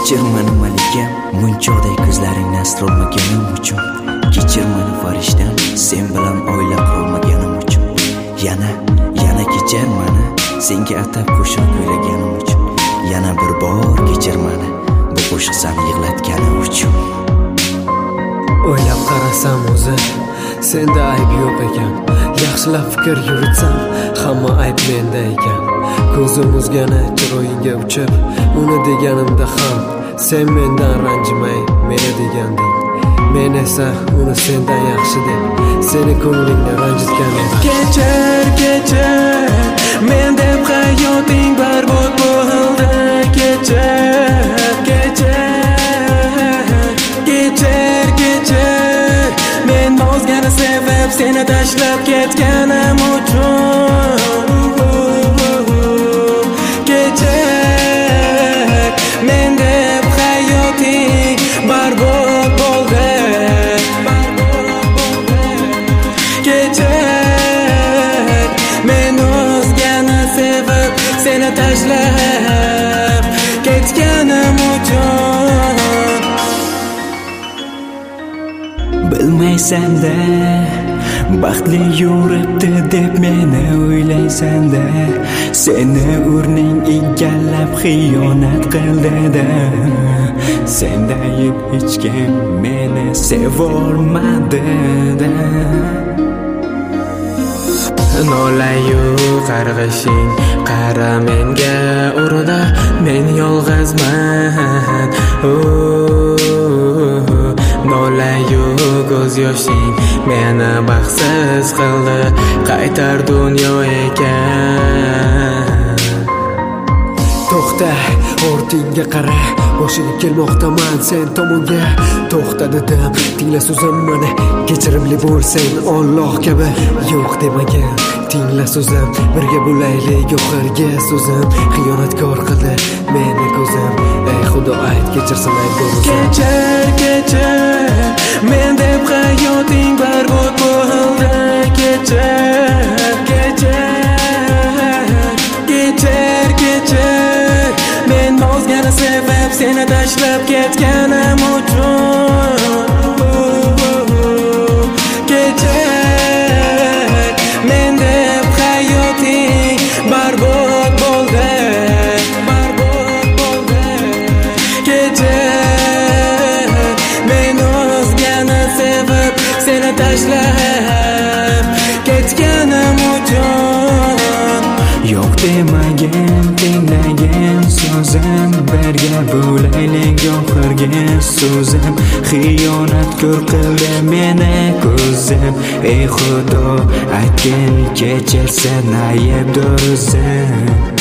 Kechir meni malikam, munchoqdek ko'zlaringni asrolmaganim uchun. Kechir meni farishtam, sen bilan oila qurolmaganim uchun. Yana kechir meni, senga atab qo'shiq kuylaganim uchun. Yana bir bor kechir meni, bu qo'shiq seni yig'latganim uchun. O'ylab qarasam o'zi senda ayb yo'q ekan. Yaxshilab fikr yuritsam, hamma ayb menda ekan. Ko'zim o'zgani chiroyingga uchib, uni deganimda ham sen mendan ranjimay, meni deganding. Men esa uni sendan yaxshi deb, seni ko'nglingni ranjitgan edim. Kechir, men deb hayoting barbod bo'ldi. Kechir, men o'zgani sevib, seni tashlab ketganim uchun. Kechir, men deb hayoting barbod bo'ldi. Kechir, men o'zgani sevib, seni tashlab ketganim uchun. Bilmaysan-da, baxtli yuribdi deb meni o'ylaysan-da. Seni o'rning egallab xiyonat qildi-da. Sendayib hech kim meni sevolmadi-da. Nolayu qarg'ishing qara menga urdi, men yolg'izman. Nolayu ko'z yoshing meni baxtsiz qildi, qaytar dunyo ekan. To'xta, ortingga qara, boshingga kelmoqdaman sen tomonga. To'xta dedim, tingla so'zim meni, kechirimli bo'lsin Alloh kabi. Yo'q demagan, tingla so'zim, birga bo'laylik oxirgi so'zim. Xiyonatkor qildi meni ko'zim, ey Xudo ayt kechirsin ayb bo'lsin. Kechir, men deb hayoting barbod bo'ldi. Kechir, men o'zgani sevib, seni tashlab ketganim uchun. Kechir, men deb hayoting barbod bo'ldi. Kechir, men o'zgani sevib, seni tashlab ketganim uchun. Yo'q demagin, tinglagan so'zim, birga bo'laylik oxirgi so'zim. Xiyonatkor qildi meni ko'zim, ey Xudo aytgin kechirsin aybdor o'zim.